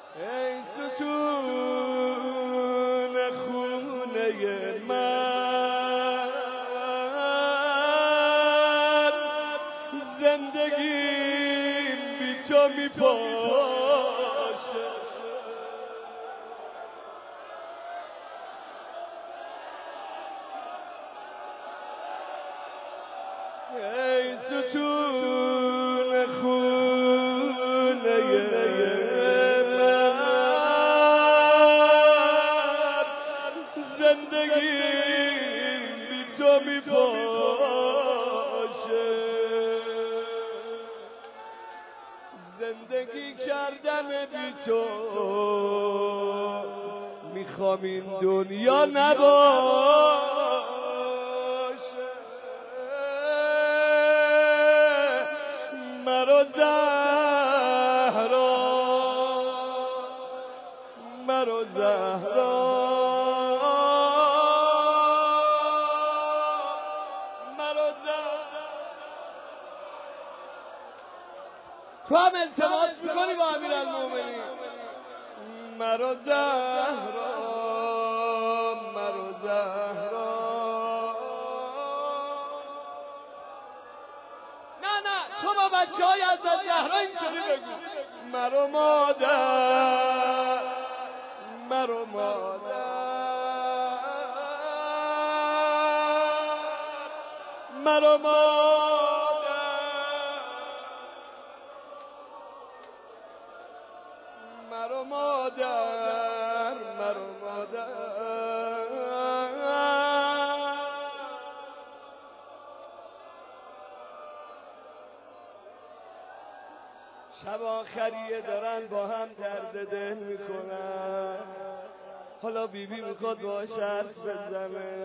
ای ستون خونه من، زندگیم بی تو میپاشه. ای ستون خونه من، زندگیم بی تو میپاشه. زندگی کردن بی تو میخوام این دنیا نباشه. مرا زهرا، مرا زهرا، مرا زهرا. تو هم التماس میکنی با امیرالمومنین. مرا زهرا، مرا زهرا. تو با بچه های از زهرا اینجوری بگو. مرا مادر، مرا مادر، مرا مادر، مرا مادر، مرا مادر. شب آخریه دارن با هم درد دل میکنن. حالا بیبی میخواد باهاش حرف بزنه.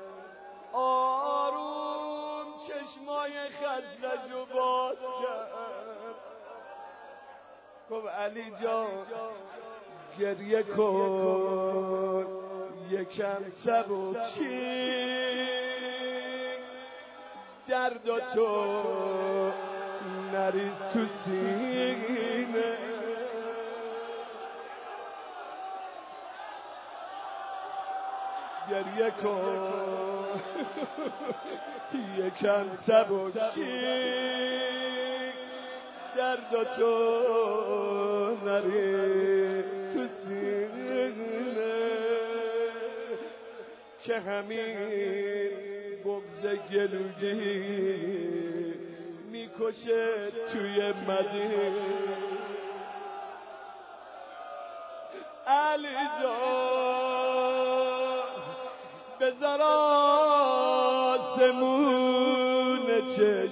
آروم چشمای خزرجو باز کرد، گفت علی جان گریه کن یکم سبکی، درد تو نریز تو سینه. گریه کن یکم سبکی، درد تو نریز تو سینه. که همین بغض گلوگی میکشه توی مدینه. علی جان بذار آسمون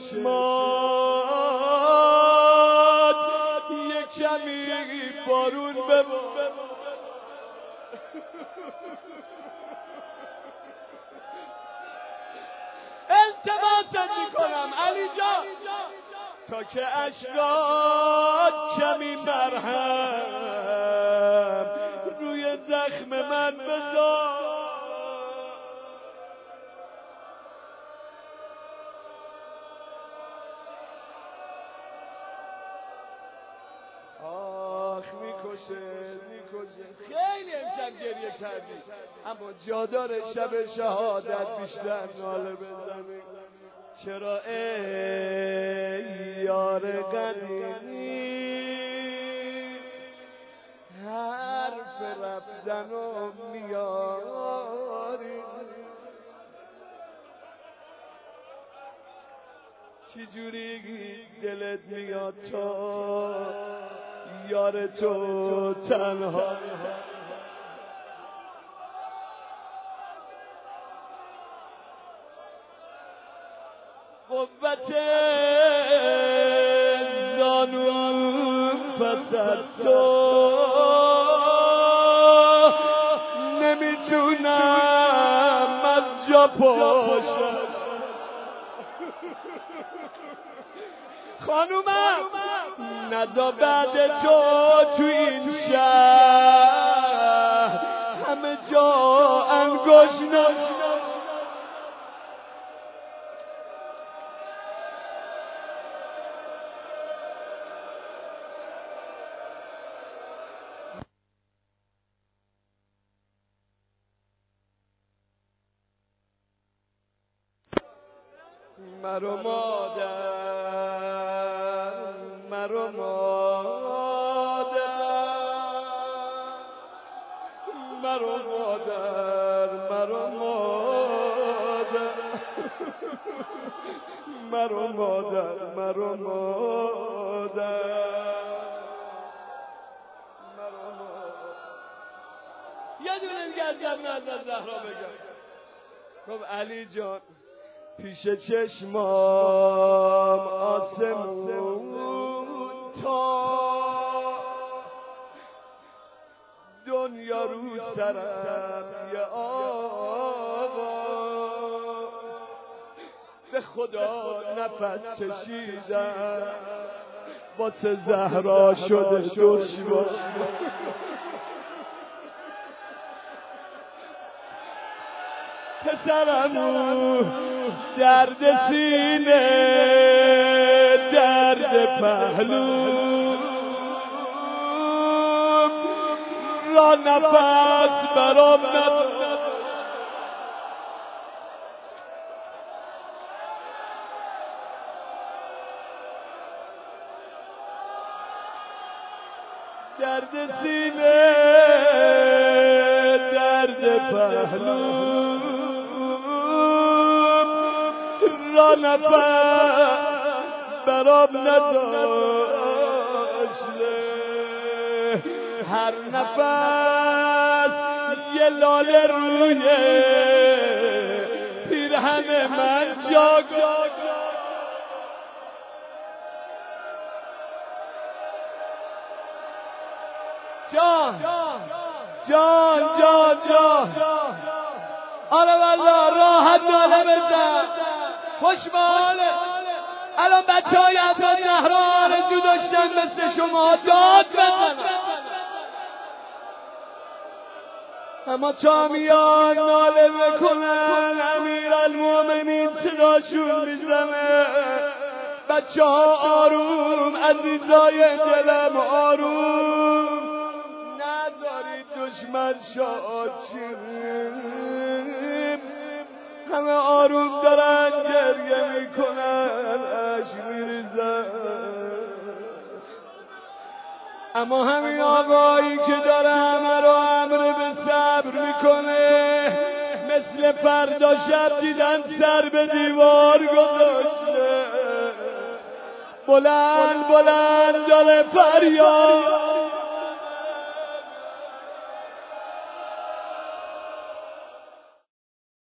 چشمات یه کمی بارون ببار. التماست میکنم علی جان تا که اشکات کمی مرهم روی زخم من بذار. آخ میکشه میکشه. خیلی امشب گریه کردی، اما جا داره شب شهادت بیشتر ناله بزنی. چرا ای یار قدیمی حرف رفتن و میاری؟ چجوری دلت میاد تو یار تو تنها؟ قوت زانو پس از تو نمیتونم از جا پاشم. خانومم نزا بعد تو تو این شهر همه جا انگوش نشد. مرو مادر مرو مادر مرو مادر مرو مادر مرو مادر مرو مادر یه دونه دیگه از جمعه زهرا بگم. خب علی جان پیش چشمام آسمون تا دنیا رو سرم یه آقا به خدا نفس کشیدم واسه زهرا شده دشوار پسرمو درد سینه درد پهلو را نفس برام نداشت درد سینه درد پهلو را نفس برام نداشت هر نفس یه لاله روی پیرهن من جا جان جان جان جان آره والله راحت داره بزن خوشماله الان بچه های عباس زهرا آرزو داشتن مثل شما داد بزنن اما تا میان ناله بکنن امیرالمومنین صداشون میزنه بچه ها آروم عزیزای دلم آروم نذارید دشمن شاد شیم همه آروم دارن گریه میکنن اشک میریزن اما همین آقایی که داره همه رو امر به صبر میکنه مثل فردا شب دیدن سر به دیوار گذاشته بلند بلند داره فریاد